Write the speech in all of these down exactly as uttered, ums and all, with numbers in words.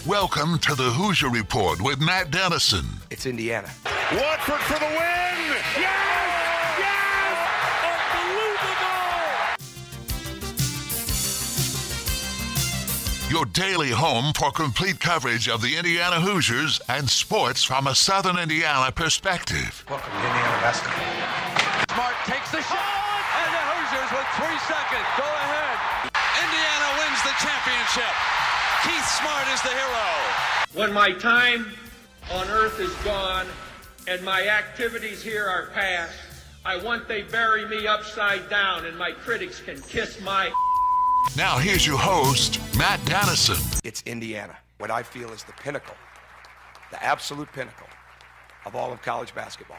Welcome to the Hoosier Report with Matt Dennison. It's Indiana. Watford for the win! Yes! Yes! Unbelievable! Your daily home for complete coverage of the Indiana Hoosiers and sports from a Southern Indiana perspective. Welcome to Indiana basketball. Smart takes the shot, and the Hoosiers with three seconds go ahead. Indiana wins the championship. Keith Smart is the hero. When my time on earth is gone and my activities here are past, I want they bury me upside down and my critics can kiss my... Now here's your host, Matt Dennison. It's Indiana, what I feel is the pinnacle, the absolute pinnacle of all of college basketball.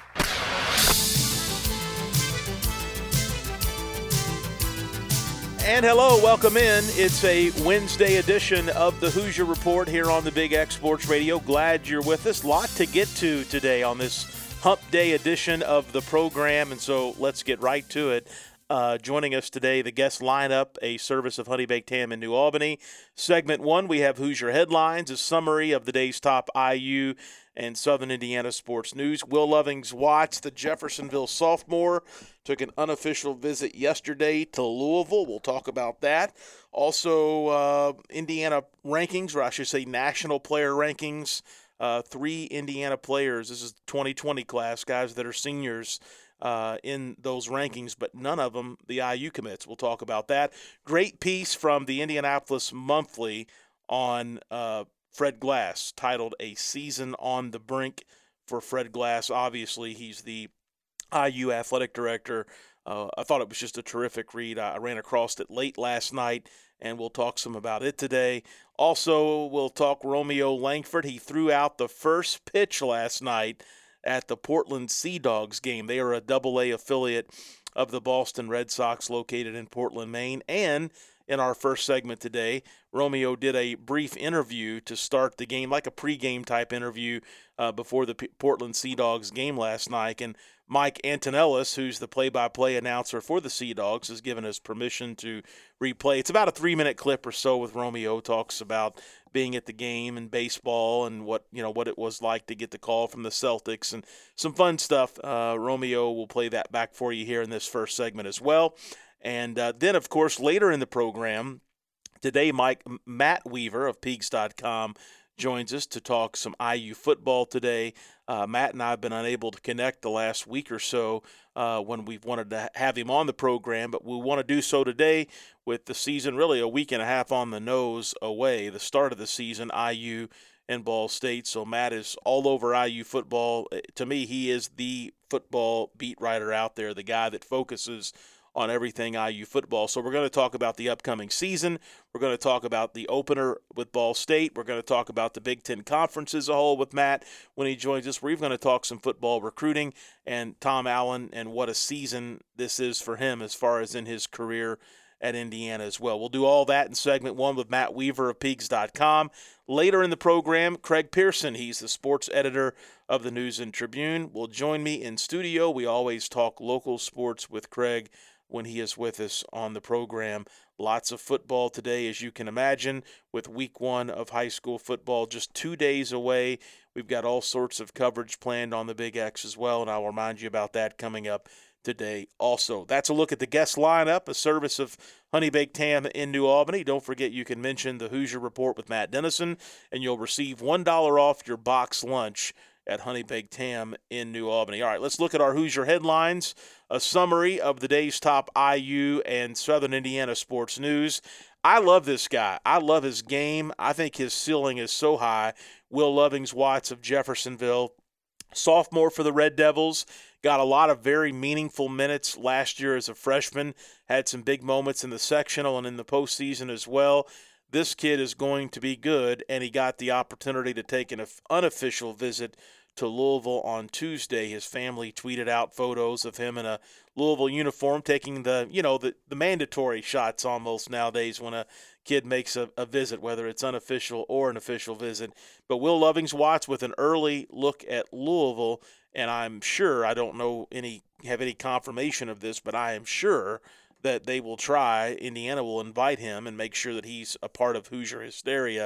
And hello, welcome in. It's a Wednesday edition of the Hoosier Report here on the Big X Sports Radio. Glad you're with us. Lot to get to today on this Hump Day edition of the program, and so let's get right to it. Uh, joining us today, the guest lineup, a service of Honey Baked Ham in New Albany. Segment one, we have Hoosier Headlines, a summary of the day's top I U and Southern Indiana sports news. Will Lovings-Watts, the Jeffersonville sophomore, took an unofficial visit yesterday to Louisville. We'll talk about that. Also, uh, Indiana rankings, or I should say national player rankings. Uh, three Indiana players. This is the twenty twenty class, guys that are seniors uh, in those rankings, but none of them the I U commits. We'll talk about that. Great piece from the Indianapolis Monthly on uh, Fred Glass, titled A Season on the Brink for Fred Glass. Obviously, he's the I U athletic director. Uh, I thought it was just a terrific read. I ran across it late last night, and we'll talk some about it today. Also, we'll talk Romeo Langford. He threw out the first pitch last night at the Portland Sea Dogs game. They are a double A affiliate of the Boston Red Sox located in Portland, Maine. And in our first segment today, Romeo did a brief interview to start the game, like a pregame type interview uh, before the P- Portland Sea Dogs game last night. And Mike Antonellis, who's the play-by-play announcer for the Sea Dogs, has given us permission to replay. It's about a three-minute clip or so with Romeo. Talks about being at the game and baseball and what you know what it was like to get the call from the Celtics and some fun stuff. Uh, Romeo will play that back for you here in this first segment as well. And uh, then, of course, later in the program, today, Mike Matt Weaver of Peegs dot com joins us to talk some I U football today. Uh, Matt and I have been unable to connect the last week or so uh, when we've wanted to have him on the program, but we want to do so today with the season really a week and a half on the nose away, the start of the season, I U and Ball State. So Matt is all over I U football. To me, he is the football beat writer out there, the guy that focuses on everything I U football. So we're going to talk about the upcoming season. We're going to talk about the opener with Ball State. We're going to talk about the Big Ten Conference as a whole with Matt when he joins us. We're even going to talk some football recruiting and Tom Allen and what a season this is for him as far as in his career at Indiana as well. We'll do all that in segment one with Matt Weaver of Peegs dot com. Later in the program, Craig Pearson, he's the sports editor of the News and Tribune, will join me in studio. We always talk local sports with Craig when he is with us on the program. Lots of football today, as you can imagine, with week one of high school football just two days away. We've got all sorts of coverage planned on the Big X as well, and I'll remind you about that coming up today also. That's a look at the guest lineup, a service of Honey Baked Ham in New Albany. Don't forget you can mention the Hoosier Report with Matt Dennison, and you'll receive one dollar off your box lunch at Honey Baked Ham in New Albany. All right, let's look at our Hoosier headlines, a summary of the day's top I U and Southern Indiana sports news. I love this guy. I love his game. I think his ceiling is so high. Will Lovings-Watts of Jeffersonville, sophomore for the Red Devils, got a lot of very meaningful minutes last year as a freshman, had some big moments in the sectional and in the postseason as well. This kid is going to be good, and he got the opportunity to take an unofficial visit to Louisville on Tuesday. His family tweeted out photos of him in a Louisville uniform taking the, you know, the, the mandatory shots almost nowadays when a kid makes a, a visit, whether it's unofficial or an official visit. But Will Lovings-Watts with an early look at Louisville, and I'm sure, I don't know any have any confirmation of this, but I am sure that they will try, Indiana will invite him and make sure that he's a part of Hoosier hysteria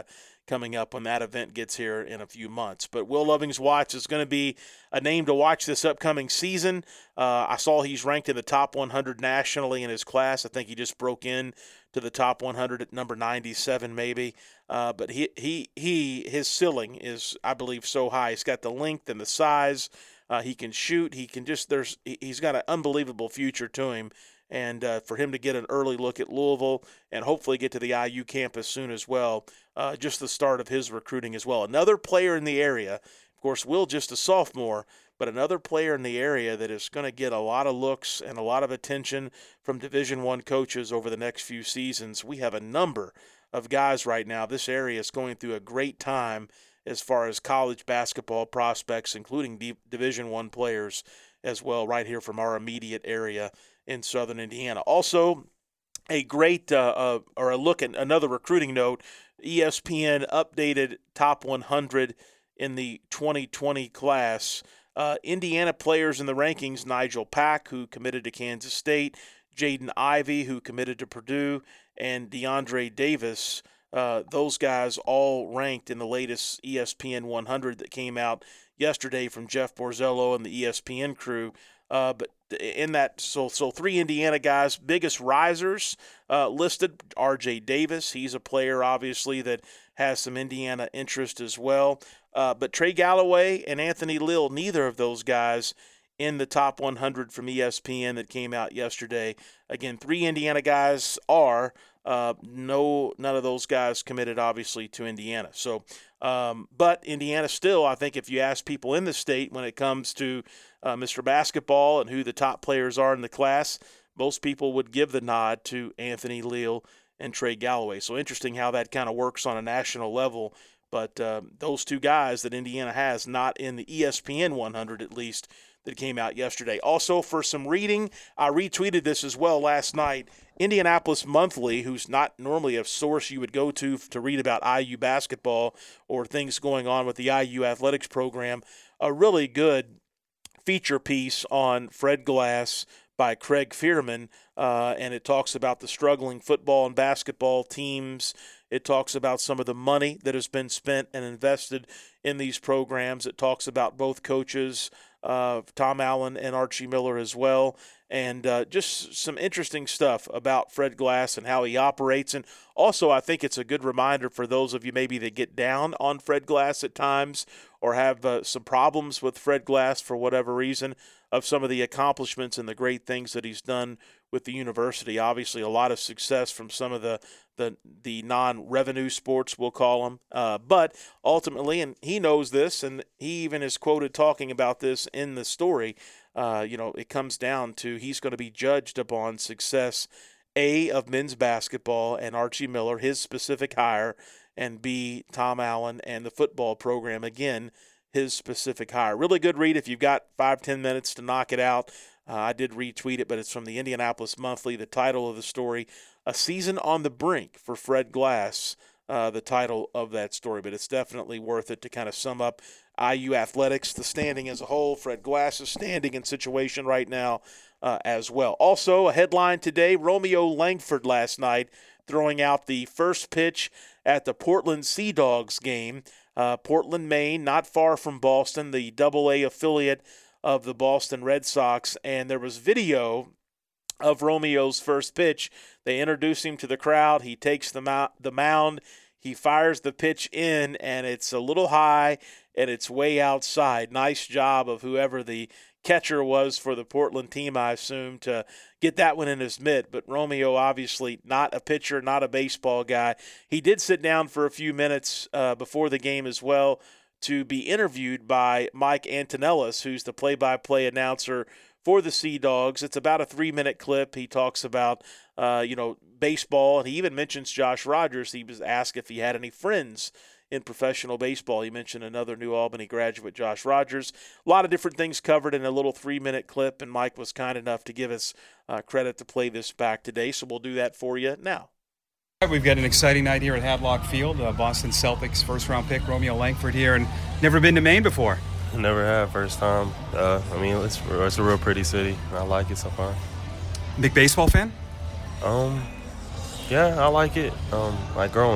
coming up when that event gets here in a few months. But Will Loving's Watch is going to be a name to watch this upcoming season. Uh, I saw he's ranked in the top one hundred nationally in his class. I think he just broke in to the top one hundred at number ninety-seven maybe. Uh, but he, he, he his ceiling is, I believe, so high. He's got the length and the size. Uh, he can shoot. He can just – there's he's got an unbelievable future to him. And uh, for him to get an early look at Louisville and hopefully get to the I U campus soon as well, uh, just the start of his recruiting as well. Another player in the area, of course, Will just a sophomore, but another player in the area that is going to get a lot of looks and a lot of attention from Division One coaches over the next few seasons. We have a number of guys right now. This area is going through a great time as far as college basketball prospects, including D- Division One players as well, right here from our immediate area in Southern Indiana. Also, a great uh, uh, or a look at another recruiting note. E S P N updated top one hundred in the twenty twenty class. Uh, Indiana players in the rankings: Nigel Pack, who committed to Kansas State; Jaden Ivey, who committed to Purdue; and DeAndre Davis. Uh, those guys all ranked in the latest E S P N one hundred that came out yesterday from Jeff Borzello and the E S P N crew. Uh, but in that, so so three Indiana guys, biggest risers uh, listed, R J Davis. He's a player, obviously, that has some Indiana interest as well. Uh, but Trey Galloway and Anthony Lill, neither of those guys in the top one hundred from E S P N that came out yesterday. Again, three Indiana guys are. Uh, no, none of those guys committed, obviously, to Indiana. So, um, but Indiana still, I think if you ask people in the state when it comes to uh, Mister Basketball and who the top players are in the class, most people would give the nod to Anthony Lill and Trey Galloway. So interesting how that kind of works on a national level. But uh, those two guys that Indiana has, not in the E S P N one hundred at least, that came out yesterday. Also, for some reading, I retweeted this as well last night. Indianapolis Monthly, who's not normally a source you would go to to read about I U basketball or things going on with the I U athletics program, a really good feature piece on Fred Glass by Craig Fearman, uh, and it talks about the struggling football and basketball teams. It talks about some of the money that has been spent and invested in these programs. It talks about both coaches, uh, Tom Allen and Archie Miller as well, and uh, just some interesting stuff about Fred Glass and how he operates. And also, I think it's a good reminder for those of you maybe that get down on Fred Glass at times or have uh, some problems with Fred Glass for whatever reason, of some of the accomplishments and the great things that he's done with the university. Obviously, a lot of success from some of the the, the non-revenue sports, we'll call them. Uh, but ultimately, and he knows this, and he even is quoted talking about this in the story, uh, you know, it comes down to he's going to be judged upon success, A, of men's basketball and Archie Miller, his specific hire, and B, Tom Allen and the football program, again, his specific hire. Really good read if you've got five, ten minutes to knock it out. Uh, I did retweet it, but it's from the Indianapolis Monthly. The title of the story, A Season on the Brink for Fred Glass, uh, the title of that story. But it's definitely worth it to kind of sum up I U athletics, the standing as a whole, Fred Glass's standing and situation right now uh, as well. Also, a headline today, Romeo Langford last night throwing out the first pitch at the Portland Sea Dogs game. Uh, Portland, Maine, not far from Boston, the double A affiliate of the Boston Red Sox, and there was video of Romeo's first pitch. They introduce him to the crowd. He takes the mou- the mound. He fires the pitch in, and it's a little high, and it's way outside. Nice job of whoever the catcher was for the Portland team, I assume, to get that one in his mitt. But Romeo, obviously not a pitcher, not a baseball guy. He did sit down for a few minutes uh, before the game as well to be interviewed by Mike Antonellis, who's the play-by-play announcer for the Sea Dogs. It's about a three-minute clip. He talks about, uh, you know, baseball, and he even mentions Josh Rogers. He was asked if he had any friends in professional baseball. He mentioned another New Albany graduate, Josh Rogers. A lot of different things covered in a little three-minute clip, and Mike was kind enough to give us uh, credit to play this back today, so we'll do that for you now. We've got an exciting night here at Hadlock Field. Uh, Boston Celtics first-round pick Romeo Langford here, and never been to Maine before. Never have, first time. Uh, I mean, it's it's a real pretty city. I like it so far. Big baseball fan? Um, yeah, I like it. Um, like growing up,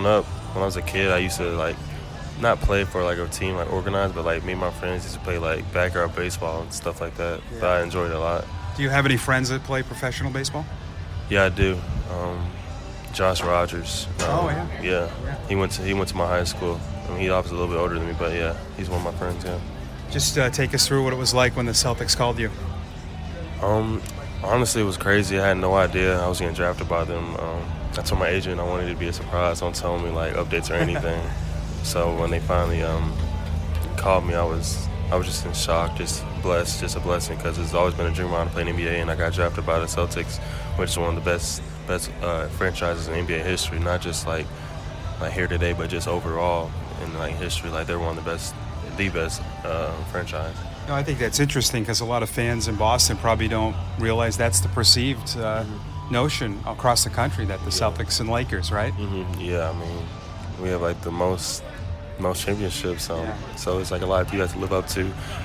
when I was a kid, I used to like not play for like a team like organized, but like me and my friends used to play like backyard baseball and stuff like that. Yeah. But I enjoyed it a lot. Do you have any friends that play professional baseball? Yeah, I do. Um, Josh Rogers. Um, oh yeah. yeah. Yeah. He went to he went to my high school. I mean, he obviously a little bit older than me, but yeah, he's one of my friends. Yeah. Just uh, take us through what it was like when the Celtics called you. Um, honestly, it was crazy. I had no idea I was getting drafted by them. Um, I told my agent I wanted it to be a surprise. Don't tell me like updates or anything. So when they finally um, called me, I was I was just in shock, just blessed, just a blessing, because it's always been a dream of mine to play in the N B A, and I got drafted by the Celtics, which is one of the best best uh, franchises in N B A history. Not just like like here today, but just overall in like history. Like they're one of the best, the best uh, franchise. No, I think that's interesting because a lot of fans in Boston probably don't realize that's the perceived uh, mm-hmm. notion across the country, that the yeah. Celtics and Lakers, right? Mm-hmm. Yeah, I mean, we have like the most most championships, um, yeah. so it's like a lot of people have to live up to.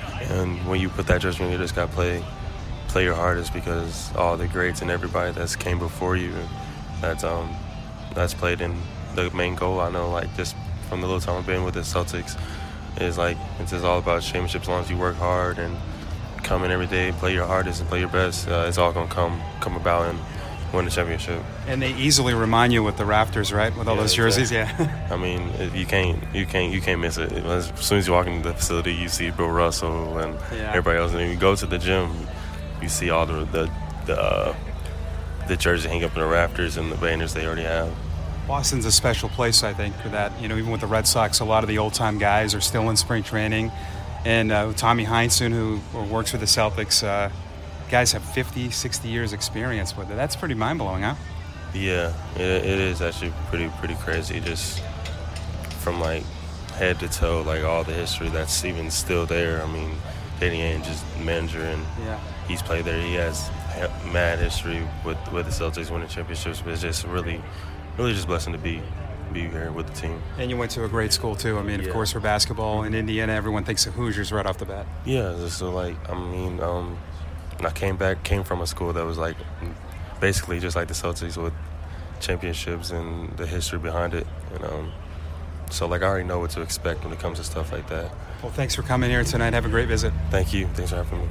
And when you put that jersey on, you just got to play play your hardest, because all the greats and everybody that's came before you, that's um that's played in the main goal. I know, like just from the little time I've been with the Celtics, is like it's just all about championships. As long as you work hard and come in every day, play your hardest and play your best, uh, it's all gonna come come about and win the championship. And they easily remind you with the rafters, right? With all yeah, those jerseys, exactly. yeah. I mean, you can't you can't you can't miss it. As soon as you walk into the facility, you see Bill Russell and yeah. everybody else. And when you go to the gym, you see all the the the, uh, the jerseys hang up in the rafters and the banners they already have. Boston's a special place, I think, for that. You know, even with the Red Sox, a lot of the old-time guys are still in spring training. And uh, Tommy Heinsohn, who works for the Celtics, uh, guys have fifty, sixty years experience with it. That's pretty mind-blowing, huh? Yeah, it, it is actually pretty pretty crazy, just from, like, head to toe, like, all the history that's even still there. I mean, Danny Ainge is manager, and yeah. he's played there. He has mad history with, with the Celtics winning championships, but it's just really – really just a blessing to be be here with the team. And you went to a great school too. I mean, yeah. of course, for basketball in Indiana, everyone thinks of Hoosiers right off the bat. Yeah, so like, I mean, um, I came back, came from a school that was like basically just like the Celtics with championships and the history behind it. And um, so like I already know what to expect when it comes to stuff like that. Well, thanks for coming here tonight. Have a great visit. Thank you. Thanks for having me.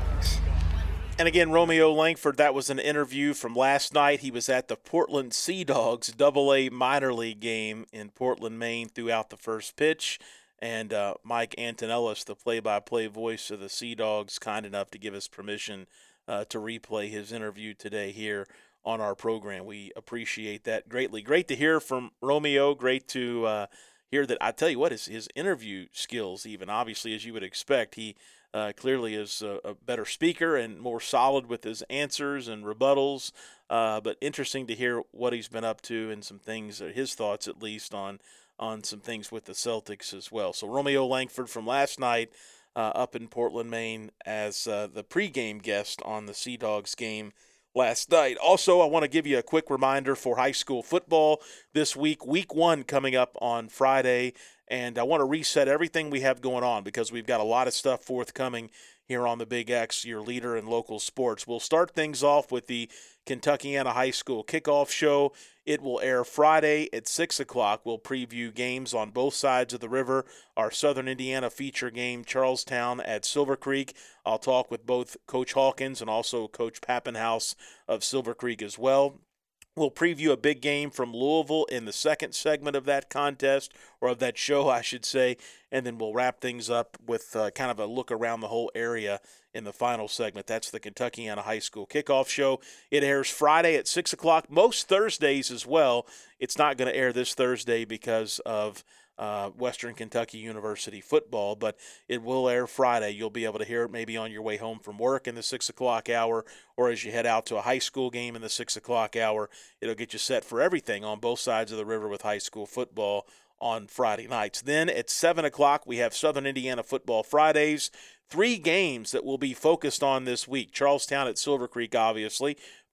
And again, Romeo Langford, that was an interview from last night. He was at the Portland Sea Dogs double A minor league game in Portland, Maine throughout the first pitch. And uh, Mike Antonellis, the play-by-play voice of the Sea Dogs, kind enough to give us permission uh, to replay his interview today here on our program. We appreciate that greatly. Great to hear from Romeo. Great to uh, hear that. I tell you what, his, his interview skills, even obviously as you would expect, he – Uh, clearly is a, a better speaker and more solid with his answers and rebuttals, uh, but interesting to hear what he's been up to and some things, his thoughts at least, on on some things with the Celtics as well. So Romeo Langford from last night uh, up in Portland, Maine, as uh, the pregame guest on the Sea Dogs game last night. Also, I want to give you a quick reminder for high school football this week. Week one coming up on Friday. And I want to reset everything we have going on because we've got a lot of stuff forthcoming here on the Big X, your leader in local sports. We'll start things off with the Kentuckiana High School Kickoff Show. It will air Friday at six o'clock. We'll preview games on both sides of the river. Our Southern Indiana feature game, Charlestown at Silver Creek. I'll talk with both Coach Hawkins and also Coach Pappenhouse of Silver Creek as well. We'll preview a big game from Louisville in the second segment of that contest, or of that show, I should say, and then we'll wrap things up with uh, kind of a look around the whole area in the final segment. That's the Kentuckiana High School Kickoff Show. It airs Friday at six o'clock, most Thursdays as well. It's not going to air this Thursday because of Uh, Western Kentucky University football, but it will air Friday. You'll be able to hear it maybe on your way home from work in the six o'clock hour, or as you head out to a high school game in the six o'clock hour. It'll get you set for everything on both sides of the river with high school football on Friday nights. Then at seven o'clock, we have Southern Indiana Football Fridays. Three games that will be focused on this week. Charlestown at Silver Creek, obviously.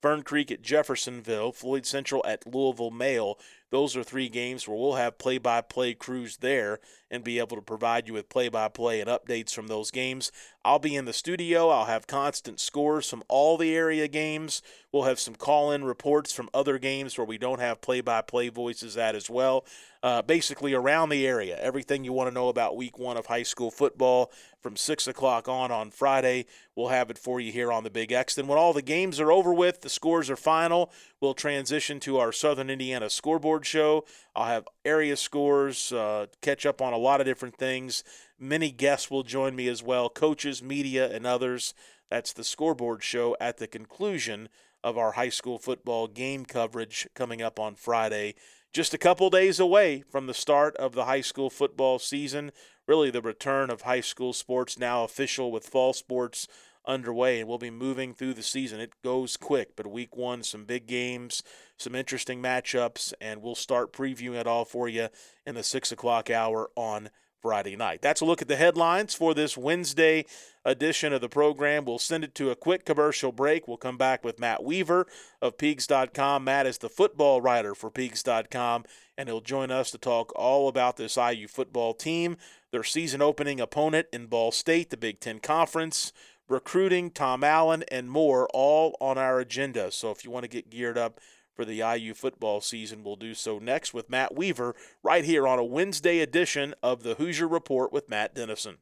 Fern Creek at Jeffersonville, Floyd Central at Louisville Male. Those are three games where we'll have play-by-play crews there and be able to provide you with play-by-play and updates from those games. I'll be in the studio. I'll have constant scores from all the area games. We'll have some call-in reports from other games where we don't have play-by-play voices at as well. Uh, basically around the area, everything you want to know about week one of high school football from six o'clock on on Friday. We'll have it for you here on the Big X. Then when all the games are over with, the scores are final, we'll transition to our Southern Indiana scoreboard show. I'll have area scores, uh, catch up on a lot of different things. Many guests will join me as well, coaches, media, and others. That's the scoreboard show at the conclusion of our high school football game coverage coming up on Friday. Just a couple days away from the start of the high school football season, really the return of high school sports now official with fall sports underway, and we'll be moving through the season. It goes quick, but week one, some big games, some interesting matchups, and we'll start previewing it all for you in the six o'clock hour on Friday night. That's a look at the headlines for this Wednesday edition of the program. We'll send it to a quick commercial break. We'll come back with Matt Weaver of Peegs dot com. Matt is the football writer for Peegs dot com, and he'll join us to talk all about this I U football team, their season opening opponent in Ball State, the Big Ten Conference, recruiting, Tom Allen, and more, all on our agenda. So if you want to get geared up for the I U football season, we'll do so next with Matt Weaver right here on a Wednesday edition of the Hoosier Report with Matt Dennison.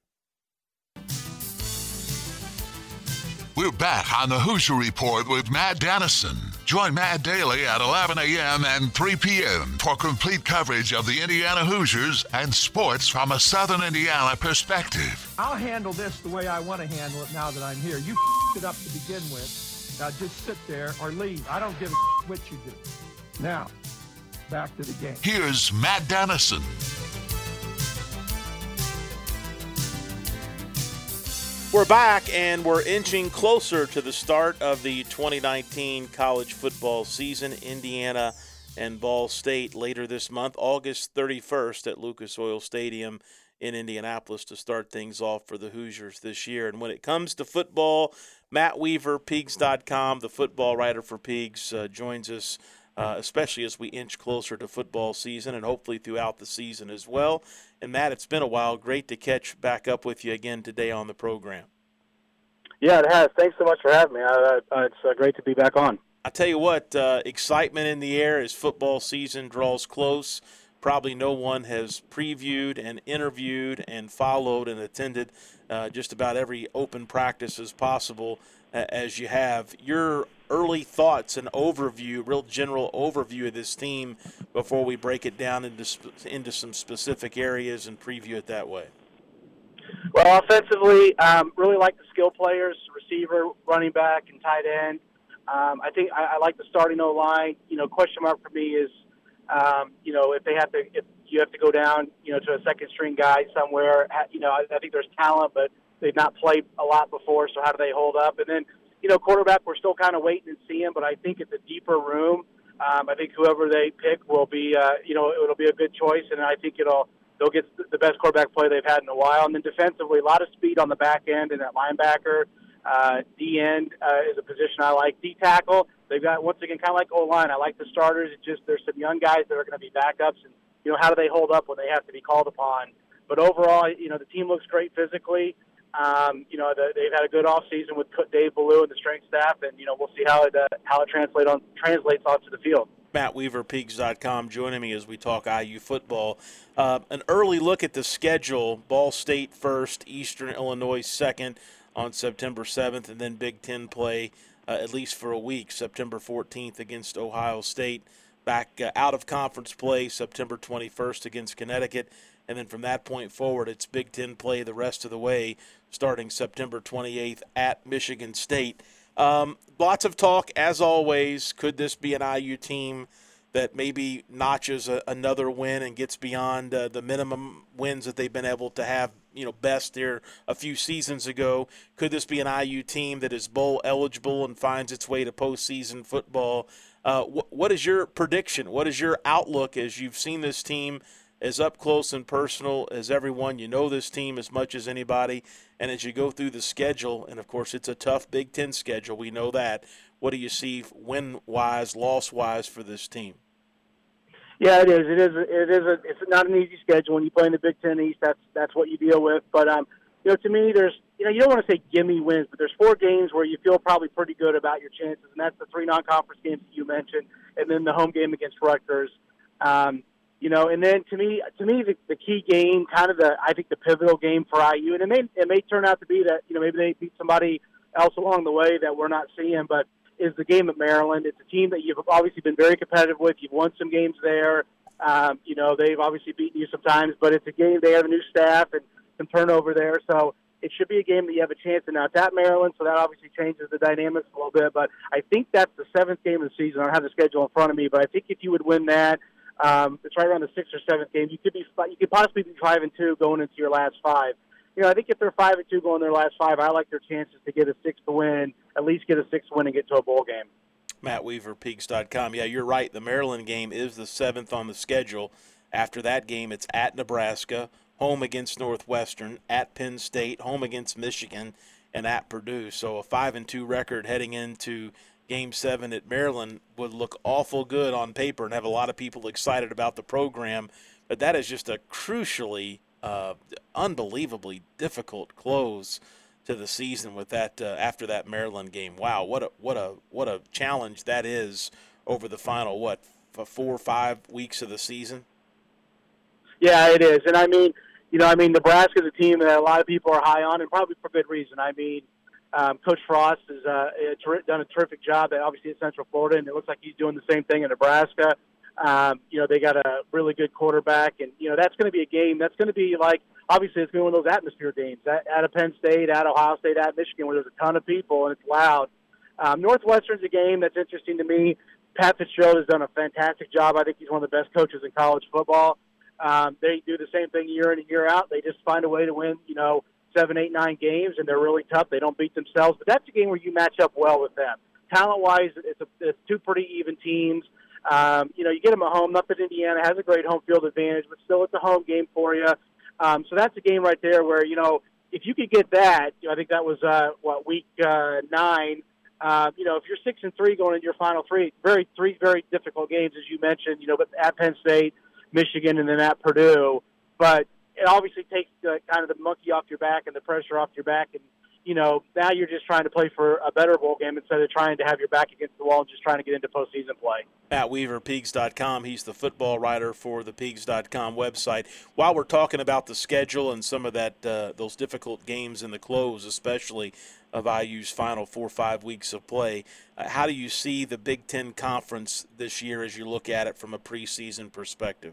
We're back on the Hoosier Report with Matt Dennison. Join Matt daily at eleven a.m. and three p.m. for complete coverage of the Indiana Hoosiers and sports from a Southern Indiana perspective. I'll handle this the way I want to handle it now that I'm here. You it up to begin with. Now just sit there or leave. I don't give a what you do. Now, back to the game. Here's Matt Dennison. We're back, and we're inching closer to the start of the twenty nineteen college football season. Indiana and Ball State later this month, August thirty-first at Lucas Oil Stadium in Indianapolis to start things off for the Hoosiers this year. And when it comes to football, Matt Weaver, Peegs dot com, the football writer for Peegs, uh, joins us, uh, especially as we inch closer to football season and hopefully throughout the season as well. And, Matt, it's been a while. Great to catch back up with you again today on the program. Yeah, it has. Thanks so much for having me. Uh, uh, it's uh, great to be back on. I tell you what, uh, excitement in the air as football season draws close. Probably no one has previewed and interviewed and followed and attended uh, just about every open practice as possible uh, as you have. Your early thoughts and overview, real general overview of this team before we break it down into sp- into some specific areas and preview it that way. Well, offensively, um, really like the skill players, receiver, running back, and tight end. Um, I think I, I like the starting O-line. You know, question mark for me is, Um, you know, if they have to, if you have to go down, you know, to a second string guy somewhere, you know, I, I think there's talent, but they've not played a lot before. So how do they hold up? And then, you know, quarterback, we're still kind of waiting and seeing, but I think it's a deeper room. Um, I think whoever they pick will be, uh, you know, it'll be a good choice. And I think it'll, they'll get the best quarterback play they've had in a while. And then defensively, a lot of speed on the back end and that linebacker. Uh, D end uh, is a position I like. D tackle, they've got, once again, kind of like O-line. I like the starters. It's just there's some young guys that are going to be backups, and, you know, how do they hold up when they have to be called upon? But overall, you know, the team looks great physically. Um, you know, the, they've had a good offseason with Dave Ballou and the strength staff, and, you know, we'll see how it uh, how it translate on, translates onto the field. Matt Weaver, Peegs dot com, joining me as we talk I U football. Uh, an early look at the schedule, Ball State first, Eastern Illinois second on September seventh, and then Big Ten play uh, at least for a week, September fourteenth against Ohio State. Back uh, out of conference play, September twenty-first against Connecticut. And then from that point forward, it's Big Ten play the rest of the way, starting September twenty-eighth at Michigan State. Um, lots of talk, as always. Could this be an I U team that maybe notches a, another win and gets beyond uh, the minimum wins that they've been able to have, you know, best there a few seasons ago? Could this be an I U team that is bowl eligible and finds its way to postseason football? Uh, wh- what is your prediction? What is your outlook as you've seen this team as up close and personal as everyone? You know this team as much as anybody. And as you go through the schedule, and, of course, it's a tough Big Ten schedule. We know that. what do you see win-wise, loss-wise for this team? Yeah, it is. It is. It is. A, it's not an easy schedule when you play in the Big Ten East. That's that's what you deal with. But um, you know, to me, there's you know, you don't want to say gimme wins, but there's four games where you feel probably pretty good about your chances, and that's the three non-conference games that you mentioned, and then the home game against Rutgers. Um, you know, and then to me, to me, the, the key game, kind of the I think the pivotal game for I U, and it may it may turn out to be that you know maybe they beat somebody else along the way that we're not seeing, but is the game at Maryland. It's a team that you've obviously been very competitive with. You've won some games there. Um, you know, they've obviously beaten you sometimes, but it's a game. They have a new staff and some turnover there. So it should be a game that you have a chance in. Now, it's at Maryland, so that obviously changes the dynamics a little bit. But I think that's the seventh game of the season. I don't have the schedule in front of me, but I think if you would win that, um, it's right around the sixth or seventh game. You could be, you could possibly be five and two going into your last five. You know, I think if they're five and two going their last five, I like their chances to get a sixth win, at least get a sixth win and get to a bowl game. Matt Weaver, Peaks dot com. Yeah, you're right. The Maryland game is the seventh on the schedule. After that game, it's at Nebraska, home against Northwestern, at Penn State, home against Michigan, and at Purdue. So a five and two record heading into Game seven at Maryland would look awful good on paper and have a lot of people excited about the program. But that is just a crucially Uh, unbelievably difficult close to the season with that uh, after that Maryland game. Wow, what a what a what a challenge that is over the final what f- four or five weeks of the season. Yeah, it is, and I mean, you know, I mean, Nebraska's a team that a lot of people are high on, and probably for good reason. I mean, um, Coach Frost has uh, ter- done a terrific job, at, obviously, at Central Florida, and it looks like he's doing the same thing in Nebraska. Um, you know, they got a really good quarterback, and, you know, that's going to be a game. That's going to be like, obviously, it's going to be one of those atmosphere games at, at a Penn State, at Ohio State, at Michigan, where there's a ton of people and it's loud. Um, Northwestern's a game that's interesting to me. Pat Fitzgerald has done a fantastic job. I think he's one of the best coaches in college football. Um, they do the same thing year in and year out. They just find a way to win, you know, seven, eight, nine games, and they're really tough. They don't beat themselves. But that's a game where you match up well with them. Talent-wise, it's, a, it's two pretty even teams. Um, you know, you get them at home. Not that Indiana has a great home field advantage, but still it's a home game for you. Um, so that's a game right there where, you know, if you could get that, you know, I think that was, uh, what, week uh, nine. Uh, you know, if you're six and three going into your final three, very three very difficult games, as you mentioned, you know, but at Penn State, Michigan, and then at Purdue. But it obviously takes uh, kind of the monkey off your back and the pressure off your back. And, you know, now you're just trying to play for a better bowl game instead of trying to have your back against the wall and just trying to get into postseason play. Matt Weaver, Peaks dot com. He's the football writer for the Peaks dot com website. While we're talking about the schedule and some of that, uh, those difficult games in the close, especially of I U's final four or five weeks of play, uh, how do you see the Big Ten Conference this year as you look at it from a preseason perspective?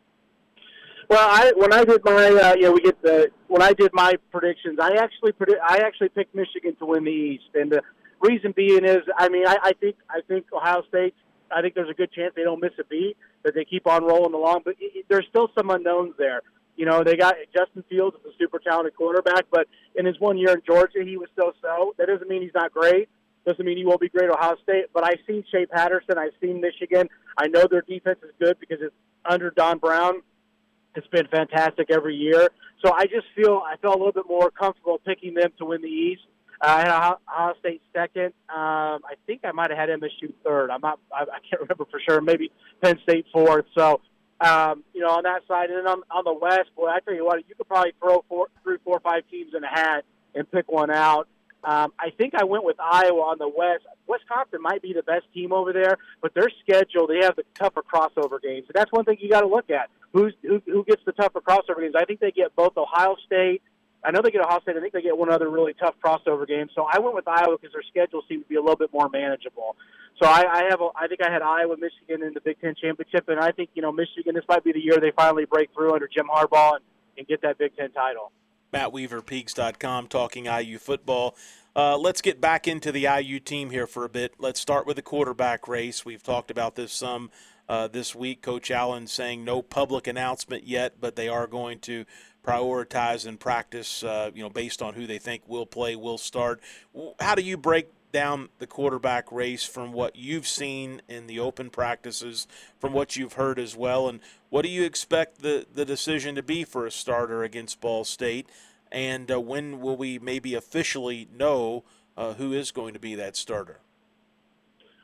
Well, I when I did my uh, you know we get the when I did my predictions, I actually predi- I actually picked Michigan to win the East, and the reason being is I mean I, I think I think Ohio State. I think there's a good chance they don't miss a beat, that they keep on rolling along. But it, it, there's still some unknowns there. You know, they got Justin Fields is a super talented quarterback, but in his one year in Georgia, he was so-so. That doesn't mean he's not great. Doesn't mean he won't be great at Ohio State. But I've seen Shea Patterson. I've seen Michigan. I know their defense is good because it's under Don Brown. It's been fantastic every year. So I just feel I felt a little bit more comfortable picking them to win the East. Uh, I had Ohio State second. Um, I think I might have had M S U third. I'm not. I, I can't remember for sure. Maybe Penn State fourth. So, um, you know, on that side, and then on, on the West, boy, I tell you what, you could probably throw four, three, four, five teams in a hat and pick one out. Um, I think I went with Iowa on the West. Wisconsin might be the best team over there, but their schedule, they have the tougher crossover games. And that's one thing you got to look at. Who's, who, who gets the tougher crossover games? I think they get both Ohio State. I know they get Ohio State. I think they get one other really tough crossover game. So I went with Iowa because their schedule seemed to be a little bit more manageable. So I, I have, a, I think I had Iowa, Michigan in the Big Ten championship, and I think you know Michigan. This might be the year they finally break through under Jim Harbaugh and, and get that Big Ten title. Matt Weaver, Peaks dot com, talking I U football. Uh, let's get back into the I U team here for a bit. Let's start with the quarterback race. We've talked about this some uh, this week. Coach Allen saying no public announcement yet, but they are going to prioritize and practice, uh, you know, based on who they think will play, will start. How do you break down the quarterback race from what you've seen in the open practices, from what you've heard as well, and what do you expect the, the decision to be for a starter against Ball State, and uh, when will we maybe officially know uh, who is going to be that starter?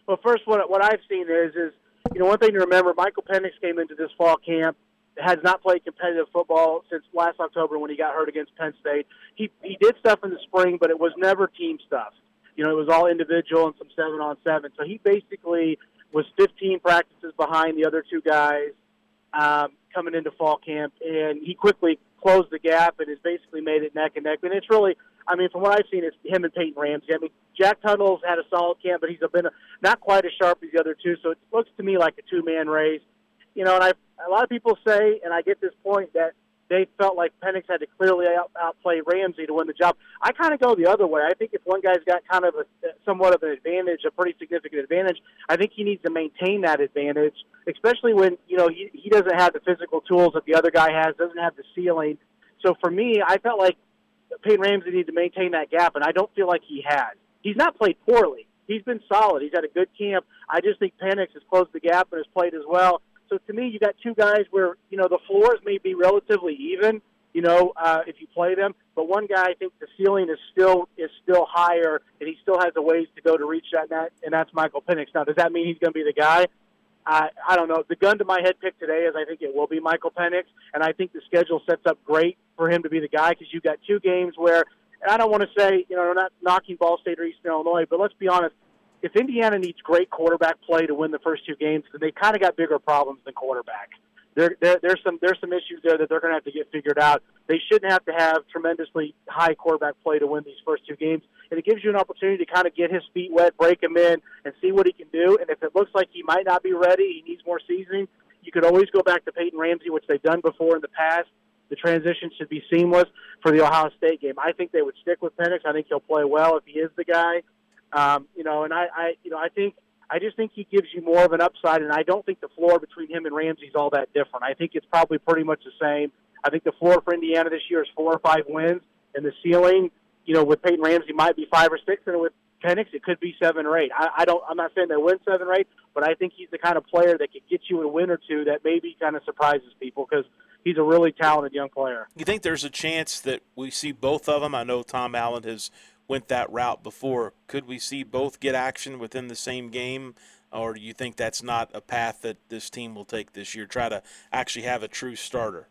Well, first, what what I've seen is is you know one thing to remember. Michael Penix came into this fall camp, has not played competitive football since last October when he got hurt against Penn State. He he did stuff in the spring, but it was never team stuff. You know, it was all individual and some seven on seven. So he basically was fifteen practices behind the other two guys um, coming into fall camp, and he quickly closed the gap and has basically made it neck and neck. And it's really, I mean, from what I've seen, it's him and Peyton Ramsey. I mean, Jack Tuttle's had a solid camp, but he's been a, not quite as sharp as the other two. So it looks to me like a two-man race. You know, and I a lot of people say, and I get this point, that they felt like Penix had to clearly out, outplay Ramsey to win the job. I kind of go the other way. I think if one guy's got kind of a somewhat of an advantage, a pretty significant advantage, I think he needs to maintain that advantage, especially when, you know, he, he doesn't have the physical tools that the other guy has, doesn't have the ceiling. So for me, I felt like Peyton Ramsey needed to maintain that gap, and I don't feel like he has. He's not played poorly. He's been solid. He's had a good camp. I just think Penix has closed the gap and has played as well. So to me, you got two guys where, you know, the floors may be relatively even, you know, uh, if you play them. But one guy, I think the ceiling is still is still higher, and he still has a ways to go to reach that net, and that's Michael Penix. Now, does that mean he's going to be the guy? I I don't know. The gun to my head pick today is I think it will be Michael Penix, and I think the schedule sets up great for him to be the guy because you've got two games where, and I don't want to say, you know, we're not knocking Ball State or Eastern Illinois, but let's be honest. If Indiana needs great quarterback play to win the first two games, then they kind of got bigger problems than quarterback. There, there, there's some there's some issues there that they're going to have to get figured out. They shouldn't have to have tremendously high quarterback play to win these first two games, and it gives you an opportunity to kind of get his feet wet, break him in, and see what he can do. And if it looks like he might not be ready, he needs more seasoning, you could always go back to Peyton Ramsey, which they've done before in the past. The transition should be seamless for the Ohio State game. I think they would stick with Penix. I think he'll play well if he is the guy. Um, you know, and I, I, you know, I think, I just think he gives you more of an upside, and I don't think the floor between him and Ramsey is all that different. I think it's probably pretty much the same. I think the floor for Indiana this year is four or five wins, and the ceiling, you know, with Peyton Ramsey might be five or six, and with Penix it could be seven or eight. I, I don't, I'm not saying they win seven or eight, but I think he's the kind of player that could get you a win or two that maybe kind of surprises people because he's a really talented young player. You think there's a chance that we see both of them? I know Tom Allen has went that route before. Could we see both get action within the same game, or do you think that's not a path that this team will take this year, try to actually have a true starter?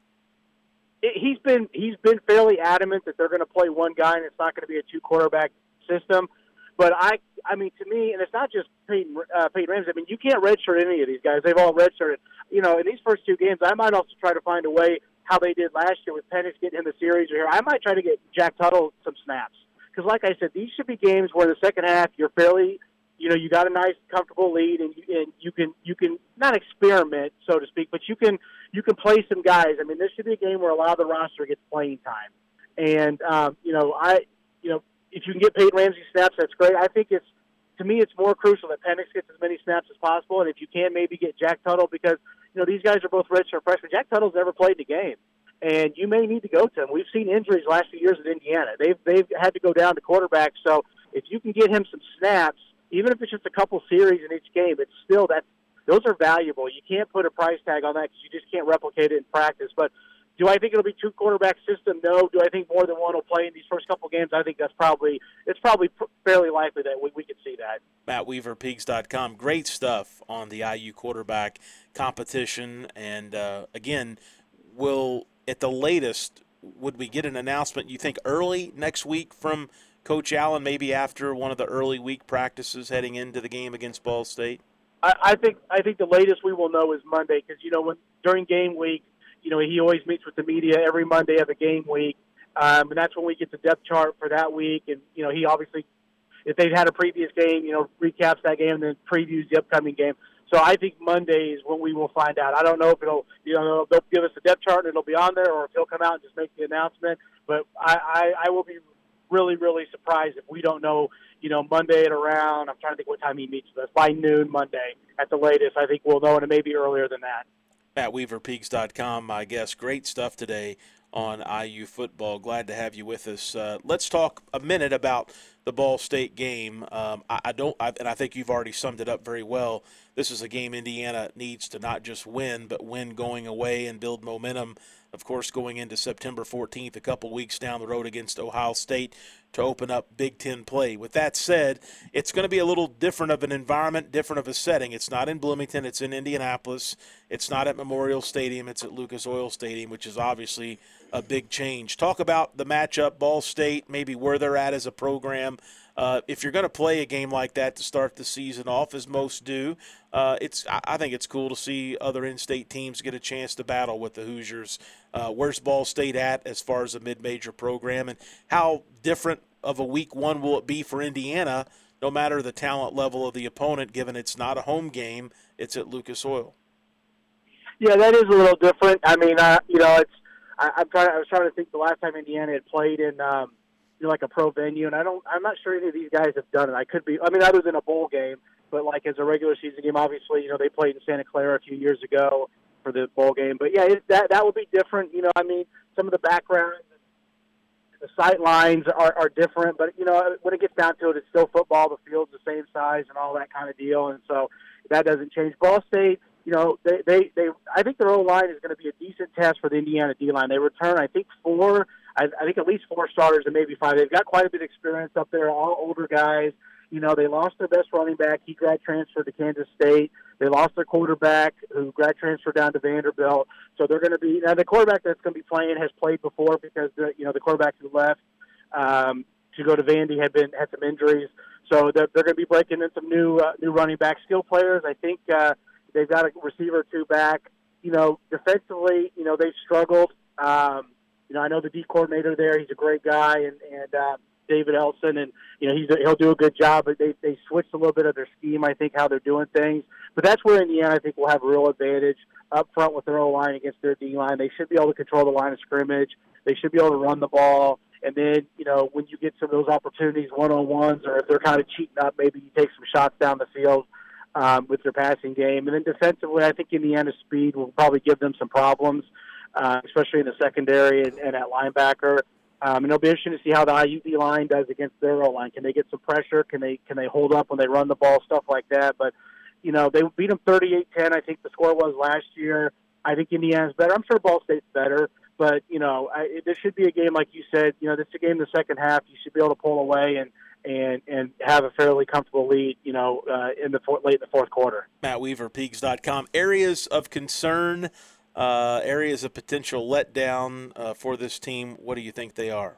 He's been he's been fairly adamant that they're going to play one guy and it's not going to be a two-quarterback system. But, I I mean, to me, and it's not just Peyton, uh, Peyton Ramsey. I mean, you can't redshirt any of these guys. They've all redshirted. You know, in these first two games, I might also try to find a way how they did last year with Penix getting in the series. Or here, I might try to get Jack Tuttle some snaps. Because, like I said, these should be games where the second half you're fairly, you know, you got a nice, comfortable lead, and you, and you can you can not experiment, so to speak, but you can you can play some guys. I mean, this should be a game where a lot of the roster gets playing time, and um, you know, I you know, if you can get Peyton Ramsey snaps, that's great. I think it's to me, it's more crucial that Penix gets as many snaps as possible, and if you can, maybe get Jack Tuttle because you know these guys are both redshirt freshmen. Jack Tuttle's never played the game. And you may need to go to him. We've seen injuries last few years at Indiana. They've they've had to go down to quarterback. So if you can get him some snaps, even if it's just a couple series in each game, it's still that those are valuable. You can't put a price tag on that because you just can't replicate it in practice. But do I think it'll be two quarterback system? No. Do I think more than one will play in these first couple games? I think that's probably it's probably fairly likely that we, we could see that. Matt Weaver, Pigs dot com. Great stuff on the I U quarterback competition. And uh, again, will at the latest, would we get an announcement, you think, early next week from Coach Allen, maybe after one of the early week practices heading into the game against Ball State? I, I think I think the latest we will know is Monday because, you know, when during game week, you know, he always meets with the media every Monday of a game week, um, and that's when we get the depth chart for that week. And, you know, he obviously, if they've had a previous game, you know, recaps that game and then previews the upcoming game. So I think Monday is when we will find out. I don't know if it'll, you know, they'll give us the depth chart and it'll be on there, or if he'll come out and just make the announcement. But I, I, I will be really, really surprised if we don't know, you know, Monday at around, I'm trying to think what time he meets with us, by noon Monday at the latest. I think we'll know, and it may be earlier than that. Matt Weaver, Pigs dot com, my guest. Great stuff today on I U football. Glad to have you with us. Uh, let's talk a minute about the Ball State game. Um, I, I don't, I, and I think you've already summed it up very well. This is a game Indiana needs to not just win, but win going away and build momentum. Of course, going into September fourteenth, a couple weeks down the road against Ohio State. to open up Big Ten play. With that said, it's going to be a little different of an environment, different of a setting. It's not in Bloomington. It's in Indianapolis. It's not at Memorial Stadium. It's at Lucas Oil Stadium, which is obviously a big change. Talk about the matchup, Ball State, maybe where they're at as a program. Uh, if you're going to play a game like that to start the season off, as most do, uh, it's I think it's cool to see other in-state teams get a chance to battle with the Hoosiers. Uh, where's Ball State at as far as a mid-major program, and how different of a week one will it be for Indiana, no matter the talent level of the opponent, given it's not a home game, it's at Lucas Oil? Yeah, that is a little different. I mean, uh, you know, it's I, I'm trying. I was trying to think the last time Indiana had played in. Um, You know, like a pro venue, and I don't. I'm not sure any of these guys have done it. I could be. I mean, other than a bowl game, but like as a regular season game, obviously, you know, they played in Santa Clara a few years ago for the bowl game. But yeah, it, that that would be different. You know, I mean, some of the backgrounds, the sight lines are, are different. But you know, when it gets down to it, it's still football. The field's the same size and all that kind of deal, and so that doesn't change. Ball State, you know, they they, they I think their O line is going to be a decent test for the Indiana D line. They return, I think, four. I, I think at least four starters and maybe five. They've got quite a bit of experience up there, all older guys. You know, they lost their best running back. He grad transferred to Kansas State. They lost their quarterback, who grad transferred down to Vanderbilt. So they're going to be – now the quarterback that's going to be playing has played before because, the, you know, the quarterback who left um, to go to Vandy had been had some injuries. So they're, they're going to be breaking in some new uh, new running back skill players. I think uh, they've got a receiver or two back. You know, defensively, you know, they've struggled. Um You know, I know the D coordinator there. He's a great guy, and and uh, David Elson, and you know he's he'll do a good job. But they they switched a little bit of their scheme, I think, how they're doing things. But that's where Indiana, I think, will have a real advantage up front with their O line against their D line. They should be able to control the line of scrimmage. They should be able to run the ball. And then, you know, when you get some of those opportunities, one-on-ones, or if they're kind of cheating up, maybe you take some shots down the field um, with their passing game. And then defensively, I think Indiana's speed will probably give them some problems. Uh, especially in the secondary and, and at linebacker. Um, and it'll be interesting to see how the I U D line does against their O-line. Can they get some pressure? Can they can they hold up when they run the ball, stuff like that? But, you know, they beat them thirty-eight ten, I think the score was last year. I think Indiana's better. I'm sure Ball State's better. But, you know, I, it, this should be a game, like you said, you know, this is a game in the second half. You should be able to pull away and and and have a fairly comfortable lead, you know, uh, in the four, late in the fourth quarter. Matt Weaver, Peegs dot com. Areas of concern, Uh, areas of potential letdown uh, for this team, what do you think they are?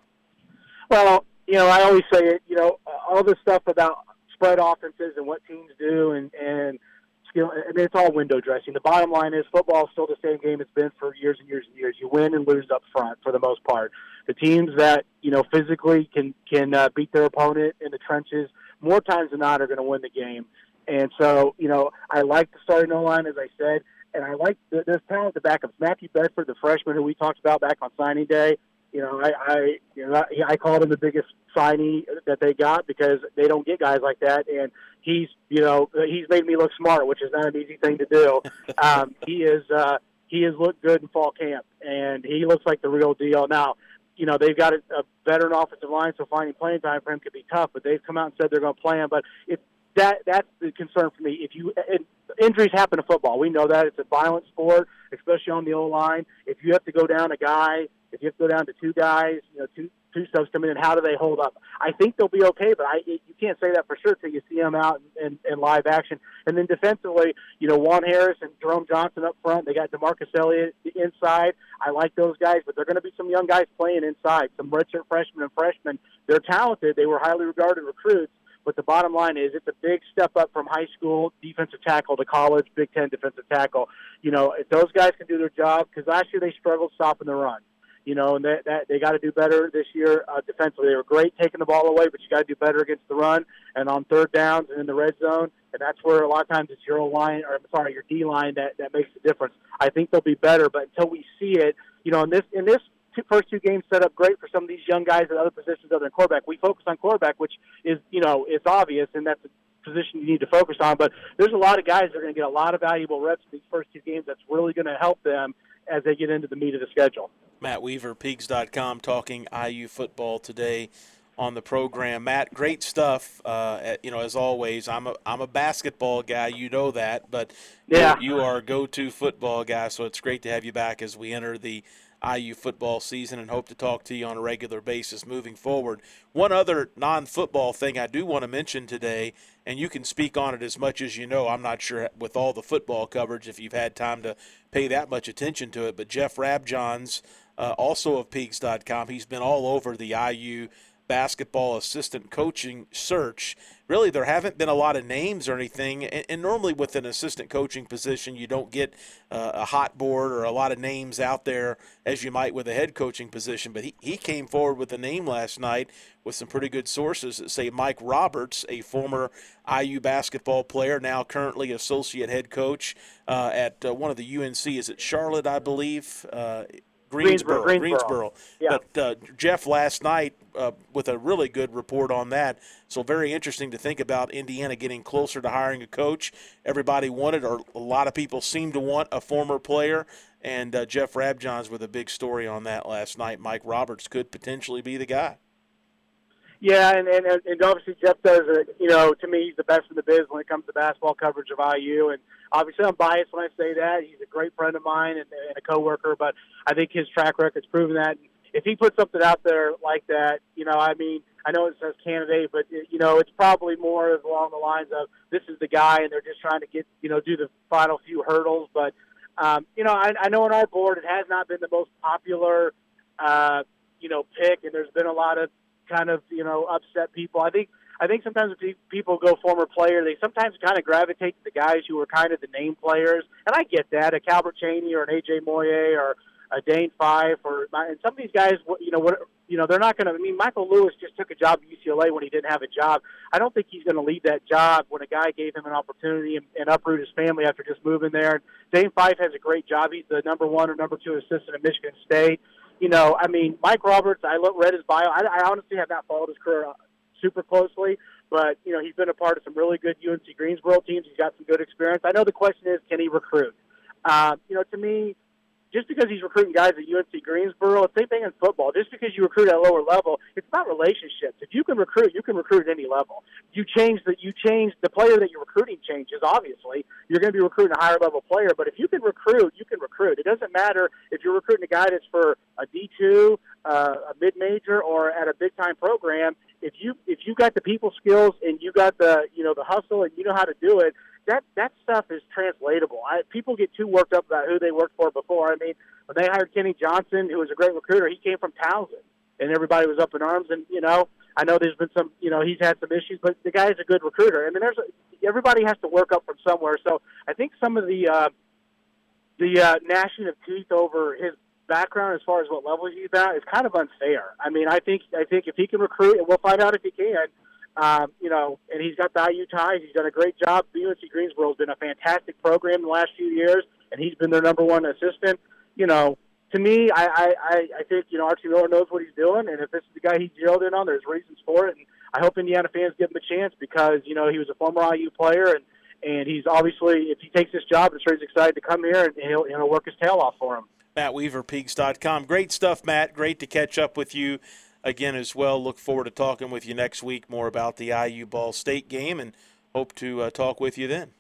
Well, you know, I always say it, you know, all this stuff about spread offenses and what teams do and, and skill, I mean, it's all window dressing. The bottom line is football is still the same game it's been for years and years and years. You win and lose up front for the most part. The teams that, you know, physically can, can uh, beat their opponent in the trenches more times than not are going to win the game. And so, you know, I like the starting O-line, as I said. And I like the, there's talent at the backups. Matthew Bedford, the freshman who we talked about back on signing day, you know, I, I you know I, I called him the biggest signee that they got because they don't get guys like that. And he's, you know, he's made me look smart, which is not an easy thing to do. Um, he is uh, he has looked good in fall camp, and he looks like the real deal. Now, you know, they've got a, a veteran offensive line, so finding playing time for him could be tough. But they've come out and said they're going to play him. But it, that that's the concern for me. If you it, injuries happen to football. We know that. It's a violent sport, especially on the O-line. If you have to go down a guy, if you have to go down to two guys, you know, two two subs come in, and how do they hold up? I think they'll be okay, but I you can't say that for sure until you see them out in, in, in live action. And then defensively, you know, Juan Harris and Jerome Johnson up front. They got DeMarcus Elliott inside. I like those guys, but they're going to be some young guys playing inside, some redshirt freshmen and freshmen. They're talented. They were highly regarded recruits. But the bottom line is it's a big step up from high school defensive tackle to college Big Ten defensive tackle. You know, if those guys can do their job, because last year they struggled stopping the run. You know, and that, that they got to do better this year uh, defensively. They were great taking the ball away, but you got to do better against the run and on third downs and in the red zone. And that's where a lot of times it's your line, or I'm sorry, your D line that, that makes the difference. I think they'll be better, but until we see it, you know, in this in this two, first two games set up great for some of these young guys at other positions other than quarterback. We focus on quarterback, which is, you know, it's obvious, and that's a position you need to focus on. But there's a lot of guys that are going to get a lot of valuable reps in these first two games. That's really going to help them as they get into the meat of the schedule. Matt Weaver, Peegs dot com, talking I U football today on the program. Matt, great stuff. Uh, you know, as always, I'm a I'm a basketball guy. You know that, but yeah. you, you are a go-to football guy. So it's great to have you back as we enter the I U football season, and hope to talk to you on a regular basis moving forward. One other non-football thing I do want to mention today, and you can speak on it as much as you know. I'm not sure with all the football coverage if you've had time to pay that much attention to it, but Jeff Rabjohns, uh, also of Pigs dot com, he's been all over the I U basketball assistant coaching search. Really, there haven't been a lot of names or anything, and, and normally with an assistant coaching position, you don't get uh, a hot board or a lot of names out there as you might with a head coaching position, but he, he came forward with a name last night with some pretty good sources that say Mike Roberts, a former I U basketball player, now currently associate head coach uh, at uh, one of the U N C, is it Charlotte, I believe, uh, Greensboro, Greensboro. Greensboro. Yeah. But uh, Jeff last night uh, with a really good report on that. So very interesting to think about Indiana getting closer to hiring a coach. Everybody wanted, or a lot of people seem to want, a former player. And uh, Jeff Rabjohns with a big story on that last night. Mike Roberts could potentially be the guy. Yeah, and, and, and obviously Jeff does, a, you know, to me he's the best in the biz when it comes to basketball coverage of I U. And obviously I'm biased when I say that. He's a great friend of mine and, and a coworker, but I think his track record's proven that. If he puts something out there like that, you know, I mean, I know it says candidate, but, you know, it's probably more along the lines of this is the guy and they're just trying to get, you know, do the final few hurdles. But, um, you know, I, I know on our board it has not been the most popular, uh, you know, pick, and there's been a lot of kind of, you know, upset people. I think I think sometimes when people go former player, they sometimes kind of gravitate to the guys who are kind of the name players, and I get that, a Calbert Chaney or an A J Moye or a Dane Fife, or and some of these guys, you know, what you know, they're not going to. I mean, Michael Lewis just took a job at U C L A when he didn't have a job. I don't think he's going to leave that job when a guy gave him an opportunity and, and uproot his family after just moving there. Dane Fife has a great job. He's the number one or number two assistant at Michigan State. You know, I mean, Mike Roberts, I read his bio. I, I honestly have not followed his career super closely, but, you know, he's been a part of some really good U N C Greensboro teams. He's got some good experience. I know the question is, can he recruit? Uh, you know, to me, just because he's recruiting guys at U N C Greensboro, it's the same thing in football. Just because you recruit at a lower level, it's not relationships. If you can recruit, you can recruit at any level. You change the you change the player that you're recruiting changes. Obviously, you're going to be recruiting a higher level player. But if you can recruit, you can recruit. It doesn't matter if you're recruiting a guy that's for a D two, uh, a mid major, or at a big time program. If you if you got the people skills and you got the you know the hustle and you know how to do it. That that stuff is translatable. I, people get too worked up about who they worked for before. I mean, when they hired Kenny Johnson, who was a great recruiter, he came from Townsend, and everybody was up in arms. And you know, I know there's been some, you know, he's had some issues, but the guy's a good recruiter. I mean, there's a, everybody has to work up from somewhere. So I think some of the uh, the uh, gnashing of teeth over his background, as far as what level he's at, is kind of unfair. I mean, I think I think if he can recruit, and we'll find out if he can. Um, you know, and he's got the I U ties. He's done a great job. U N C Greensboro has been a fantastic program in the last few years, and he's been their number one assistant. You know, to me, I, I, I think, you know, Archie Miller knows what he's doing, and if this is the guy he zeroed in on, there's reasons for it. And I hope Indiana fans give him a chance because, you know, he was a former I U player, and, and he's obviously, if he takes this job, I'm sure he's excited to come here, and he'll, he'll work his tail off for him. Matt Weaver, Pigs dot com. Great stuff, Matt. Great to catch up with you again as well. Look forward to talking with you next week more about the I U Ball State game, and hope to uh, talk with you then.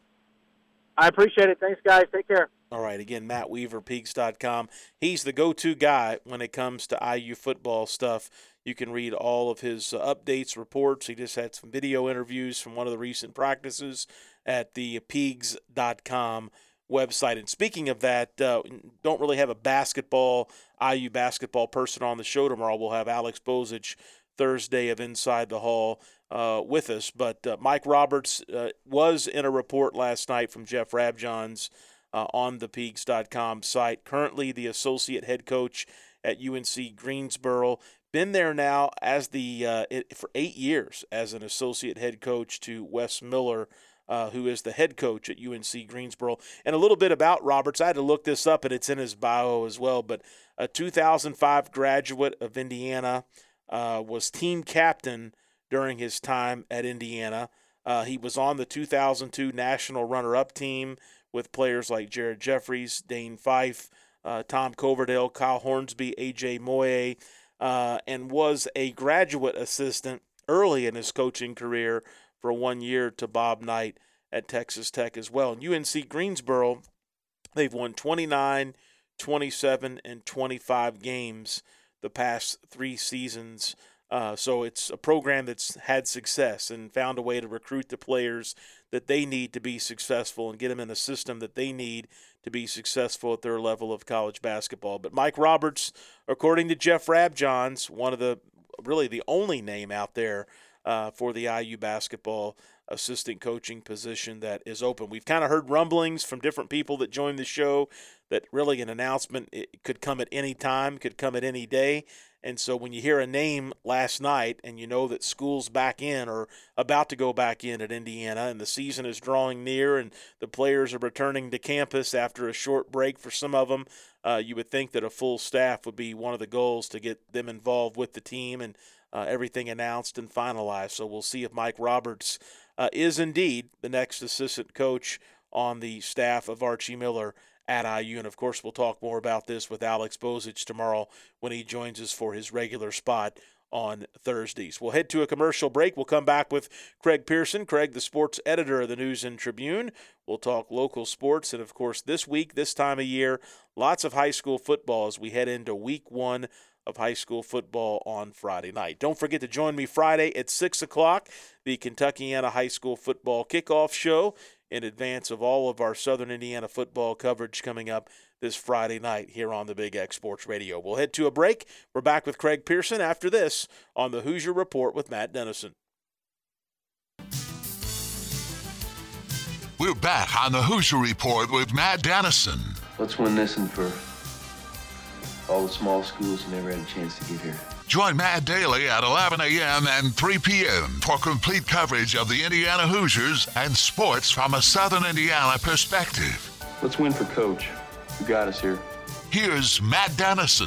I appreciate it. Thanks, guys. Take care. All right, again, Matt Weaver, Pigs dot com. He's the go-to guy when it comes to I U football stuff. You can read all of his uh, updates, reports. He just had some video interviews from one of the recent practices at the Pigs dot com website. And speaking of that, uh, don't really have a basketball, I U basketball person on the show tomorrow. We'll have Alex Bozich Thursday of Inside the Hall uh, with us. But uh, Mike Roberts uh, was in a report last night from Jeff Rabjohns uh, on the Pigs dot com site. Currently the associate head coach at U N C Greensboro. Been there now as the uh, it, for eight years as an associate head coach to Wes Miller, Uh, who is the head coach at U N C Greensboro. And a little bit about Roberts. I had to look this up, and it's in his bio as well. But a two thousand five graduate of Indiana, uh, was team captain during his time at Indiana. Uh, he was on the two thousand two national runner-up team with players like Jared Jeffries, Dane Fife, uh, Tom Coverdale, Kyle Hornsby, A J Moye, uh, and was a graduate assistant early in his coaching career for one year to Bob Knight at Texas Tech as well. And U N C Greensboro, they've won twenty-nine, twenty-seven and twenty-five games the past three seasons. Uh, so it's a program that's had success and found a way to recruit the players that they need to be successful and get them in the system that they need to be successful at their level of college basketball. But Mike Roberts, according to Jeff Rabjohns, one of the really the only name out there uh, for the I U basketball assistant coaching position that is open. We've kind of heard rumblings from different people that joined the show that really an announcement it could come at any time, could come at any day. And so when you hear a name last night and you know that school's back in or about to go back in at Indiana and the season is drawing near and the players are returning to campus after a short break for some of them, uh, you would think that a full staff would be one of the goals to get them involved with the team and uh, everything announced and finalized. So we'll see if Mike Roberts uh, is indeed the next assistant coach on the staff of Archie Miller at I U. And, of course, we'll talk more about this with Alex Bozich tomorrow when he joins us for his regular spot on Thursdays. We'll head to a commercial break. We'll come back with Craig Pearson. Craig, the sports editor of the News and Tribune. We'll talk local sports. And, of course, this week, this time of year, lots of high school football as we head into week one of high school football on Friday night. Don't forget to join me Friday at six o'clock, the Kentuckiana High School Football Kickoff Show, in advance of all of our Southern Indiana football coverage coming up this Friday night here on the Big X Sports Radio. We'll head to a break. We're back with Craig Pearson after this on the Hoosier Report with Matt Dennison. We're back on the Hoosier Report with Matt Dennison. Let's win this one for all the small schools who never had a chance to get here. Join Matt daily at eleven a.m. and three p.m. for complete coverage of the Indiana Hoosiers and sports from a Southern Indiana perspective. Let's win for Coach, who got us here. Here's Matt Dennison.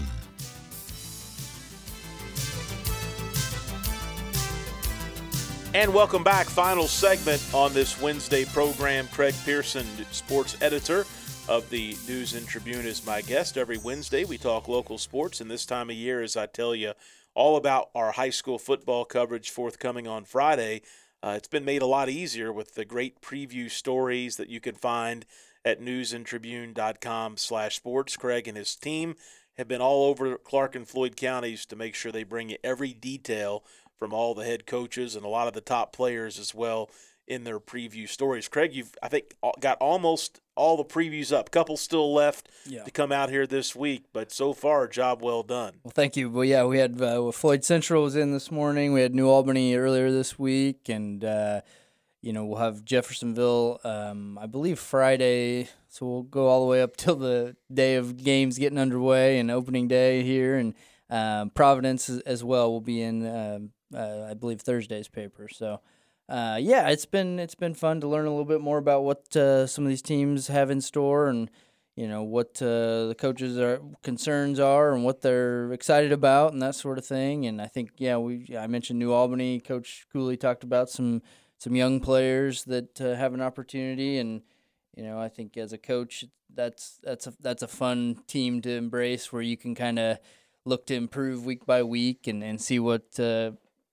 And welcome back. Final segment on this Wednesday program. Craig Pearson, sports editor of the News and Tribune, is my guest. Every Wednesday we talk local sports, and this time of year, as I tell you all about our high school football coverage forthcoming on Friday, uh, it's been made a lot easier with the great preview stories that you can find at newsandtribune.com slash sports. Craig and his team have been all over Clark and Floyd counties to make sure they bring you every detail from all the head coaches and a lot of the top players as well in their preview stories. Craig, you've, I think, got almost all the previews up. A couple still left yeah. to come out here this week, but so far, job well done. Well, thank you. Well, yeah, we had uh, Floyd Central was in this morning. We had New Albany earlier this week, and, uh, you know, we'll have Jeffersonville, um, I believe, Friday. So we'll go all the way up till the day of games getting underway and opening day here. And um, Providence as well will be in, uh, uh, I believe, Thursday's paper. So, Uh, yeah, it's been it's been fun to learn a little bit more about what uh, some of these teams have in store, and you know what uh, the coaches' are, concerns are, and what they're excited about, and that sort of thing. And I think, yeah, we I mentioned New Albany. Coach Cooley talked about some some young players that uh, have an opportunity, and you know I think as a coach, that's that's a that's a fun team to embrace, where you can kind of look to improve week by week and and see what. Uh,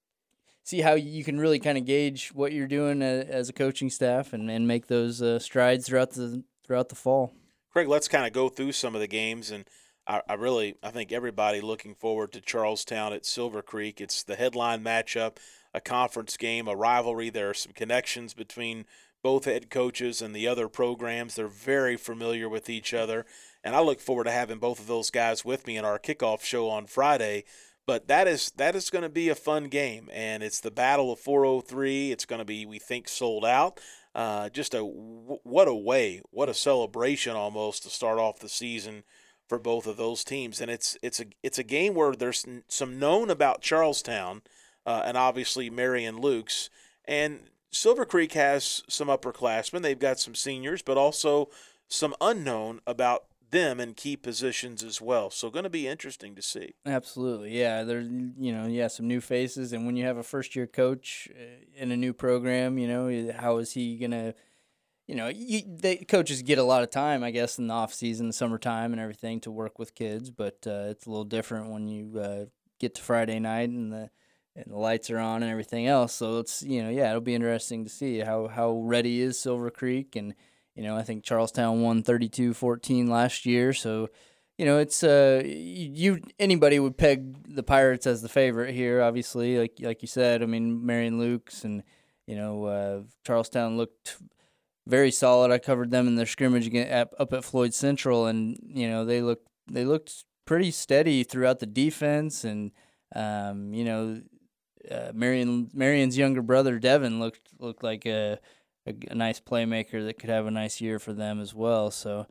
see how you can really kind of gauge what you're doing as a coaching staff and, and make those uh, strides throughout the throughout the fall. Craig, let's kind of go through some of the games, and I, I really I think everybody looking forward to Charlestown at Silver Creek. It's the headline matchup, a conference game, a rivalry. There are some connections between both head coaches and the other programs. They're very familiar with each other, and I look forward to having both of those guys with me in our kickoff show on Friday. But that is that is going to be a fun game, and it's the Battle of four oh three. It's going to be, we think, sold out. Uh, just a what a way, what a celebration almost to start off the season for both of those teams. And it's it's a it's a game where there's some known about Charlestown, uh, and obviously Marion Lukes, and Silver Creek has some upperclassmen. They've got some seniors, but also some unknown about them in key positions as well. So going to be interesting to see. Absolutely. Yeah. There's, you know, yeah, some new faces. And when you have a first year coach in a new program, you know, how is he going to, you know, you, they, coaches get a lot of time, I guess, in the off season, the summertime and everything to work with kids. But uh, it's a little different when you uh, get to Friday night and the, and the lights are on and everything else. So it's, you know, yeah, it'll be interesting to see how, how ready is Silver Creek. And, you know, I think Charlestown won thirty-two fourteen last year, so you know, it's uh, you anybody would peg the Pirates as the favorite here. Obviously, like like you said, I mean, Marion Lukes and you know uh, Charlestown looked very solid. I covered them in their scrimmage again at, up at Floyd Central, and you know they looked they looked pretty steady throughout the defense, and um, you know, uh, Marion Marion's younger brother Devin looked looked like a, a a nice playmaker that could have a nice year for them as well. So,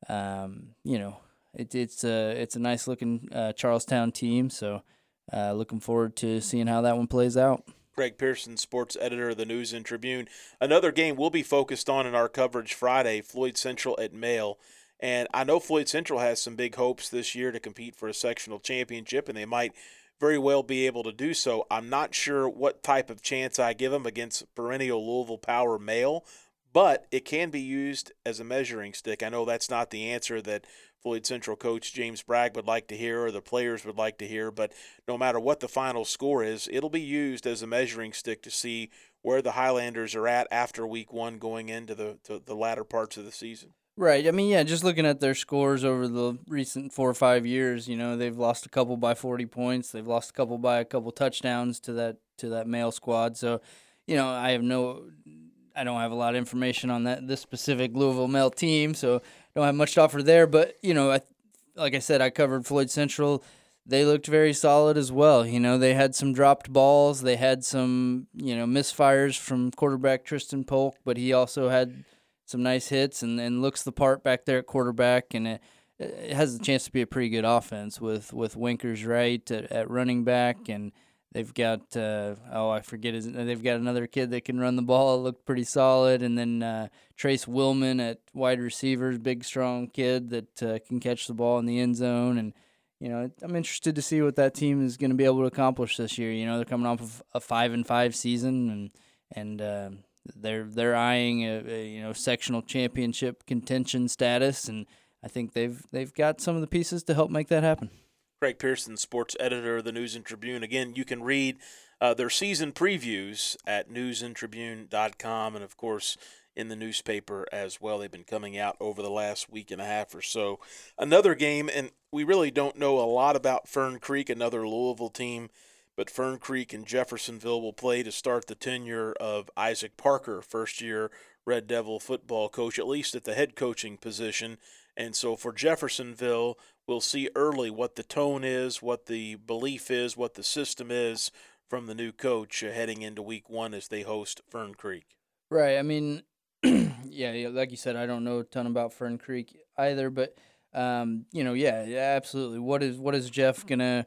um, you know, it, it's a it's a nice looking uh, Charlestown team. So, uh, looking forward to seeing how that one plays out. Greg Pearson, sports editor of the News and Tribune. Another game we'll be focused on in our coverage Friday, Floyd Central at Male. And I know Floyd Central has some big hopes this year to compete for a sectional championship, and they might very well be able to do so. I'm not sure what type of chance I give them against perennial Louisville Power Male, but it can be used as a measuring stick. I know that's not the answer that Floyd Central coach James Bragg would like to hear or the players would like to hear, but no matter what the final score is, it'll be used as a measuring stick to see where the Highlanders are at after week one going into the, to the latter parts of the season. Right. I mean, yeah, just looking at their scores over the recent four or five years, you know, they've lost a couple by forty points. They've lost a couple by a couple touchdowns to that to that Male squad. So, you know, I have no I don't have a lot of information on that this specific Louisville Male team, so don't have much to offer there. But, you know, I, like I said, I covered Floyd Central. They looked very solid as well. You know, they had some dropped balls. They had some, you know, misfires from quarterback Tristan Polk, but he also had some nice hits and, and looks the part back there at quarterback. And it, it has a chance to be a pretty good offense with, with Winkers Wright at, at running back, and they've got, uh, oh, I forget his name. They've got another kid that can run the ball. It looked pretty solid. And then uh, Trace Willman at wide receivers, big, strong kid that uh, can catch the ball in the end zone. And, you know, I'm interested to see what that team is going to be able to accomplish this year. You know, they're coming off of a five and five season, and and uh, they're they're eyeing a, a you know sectional championship contention status, and I think they've they've got some of the pieces to help make that happen. Greg Pearson, sports editor of the News and Tribune. Again, you can read uh, their season previews at news and tribune dot com, and, of course, in the newspaper as well. They've been coming out over the last week and a half or so. Another game, and we really don't know a lot about Fern Creek, another Louisville team, but Fern Creek and Jeffersonville will play to start the tenure of Isaac Parker, first-year Red Devil football coach, at least at the head coaching position. And so for Jeffersonville, we'll see early what the tone is, what the belief is, what the system is from the new coach uh, heading into week one as they host Fern Creek. Right. I mean, yeah, yeah, like you said, I don't know a ton about Fern Creek either, but um, you know, yeah, yeah, absolutely. What is what is Jeff gonna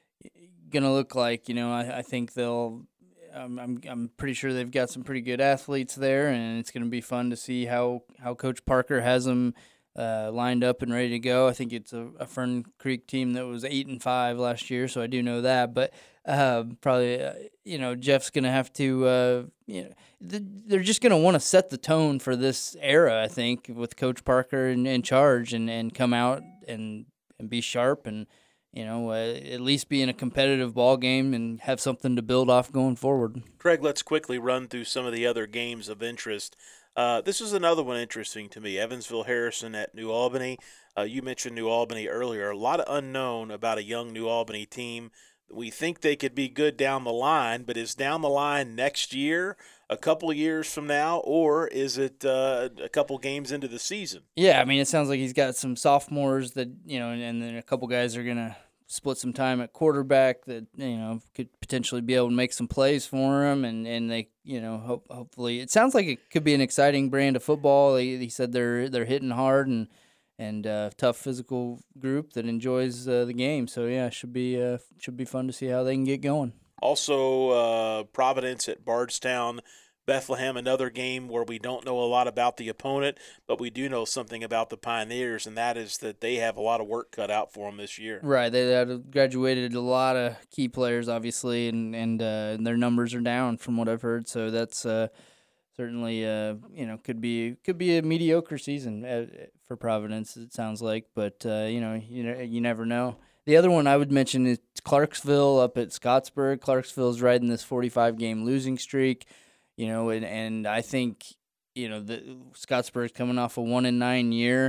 gonna look like? You know, I, I think they'll. Um, I'm I'm pretty sure they've got some pretty good athletes there, and it's gonna be fun to see how, how Coach Parker has them uh, lined up and ready to go. I think it's a, a Fern Creek team that was eight and five last year, so I do know that. But uh, probably, uh, you know, Jeff's gonna have to, uh, you know, th- they're just gonna want to set the tone for this era. I think with Coach Parker in, in charge, and, and come out and and be sharp, and you know, uh, at least be in a competitive ball game and have something to build off going forward. Craig, let's quickly run through some of the other games of interest. Uh, this is another one interesting to me. Evansville Harrison at New Albany. Uh, you mentioned New Albany earlier. A lot of unknown about a young New Albany team. We think they could be good down the line, but is down the line next year, a couple of years from now, or is it uh, a couple games into the season? Yeah, I mean, it sounds like he's got some sophomores that, you know, and, and then a couple guys are going to split some time at quarterback that, you know, could potentially be able to make some plays for him, and, and they, you know, hope, hopefully it sounds like it could be an exciting brand of football. He, he said they're they're hitting hard and and uh, tough physical group that enjoys uh, the game. So yeah, should be uh, should be fun to see how they can get going. Also, uh, Providence at Bardstown. Bethlehem, another game where we don't know a lot about the opponent, but we do know something about the Pioneers, and that is that they have a lot of work cut out for them this year. Right. They had graduated a lot of key players, obviously, and, and, uh, and their numbers are down from what I've heard. So that's uh, certainly, uh, you know, could be could be a mediocre season uh, for Providence, it sounds like. But, uh, you know, you know, you never know. The other one I would mention is Clarksville up at Scottsburg. Clarksville's riding this forty-five game losing streak. You know, and, and I think, you know, the Scottsburg's coming off a one and nine year.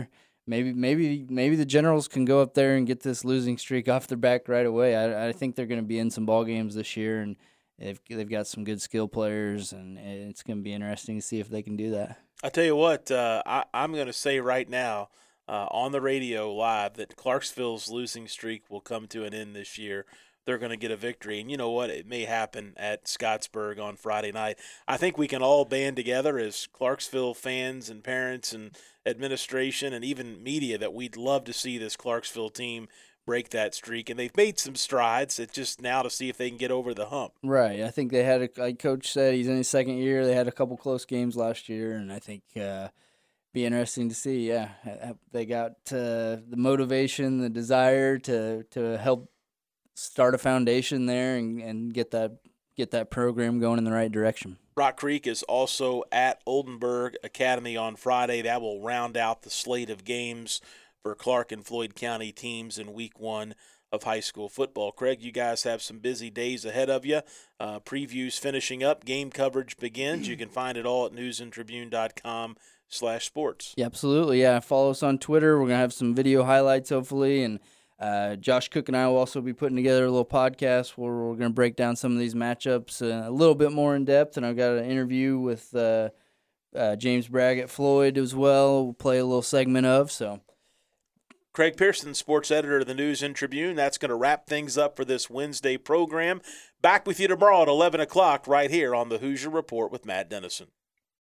maybe maybe maybe the Generals can go up there and get this losing streak off their back right away. I I think they're going to be in some ball games this year, and they've they've got some good skill players, and it's going to be interesting to see if they can do that. I tell you what, uh, I, I'm going to say right now uh, on the radio live that Clarksville's losing streak will come to an end this year. They're going to get a victory. And you know what? It may happen at Scottsburg on Friday night. I think we can all band together as Clarksville fans and parents and administration and even media that we'd love to see this Clarksville team break that streak. And they've made some strides. It's just now to see if they can get over the hump. Right. I think they had, a, like Coach said, he's in his second year. They had a couple close games last year, and I think uh, be interesting to see. Yeah, they got uh, the motivation, the desire to to help start a foundation there and, and get that get that program going in the right direction. Rock Creek is also at Oldenburg Academy on Friday. That will round out the slate of games for Clark and Floyd County teams in week one of high school football. Craig, you guys have some busy days ahead of you. Uh, previews finishing up. Game coverage begins. You can find it all at news and tribune dot com slash sports. Yeah, absolutely. Yeah, follow us on Twitter. We're going to have some video highlights, hopefully, and Uh, Josh Cook and I will also be putting together a little podcast where we're going to break down some of these matchups uh, a little bit more in depth. And I've got an interview with uh, uh, James Bragg at Floyd as well. We'll play a little segment of. So, Craig Pearson, sports editor of the News and Tribune. That's going to wrap things up for this Wednesday program. Back with you tomorrow at eleven o'clock right here on the Hoosier Report with Matt Dennison.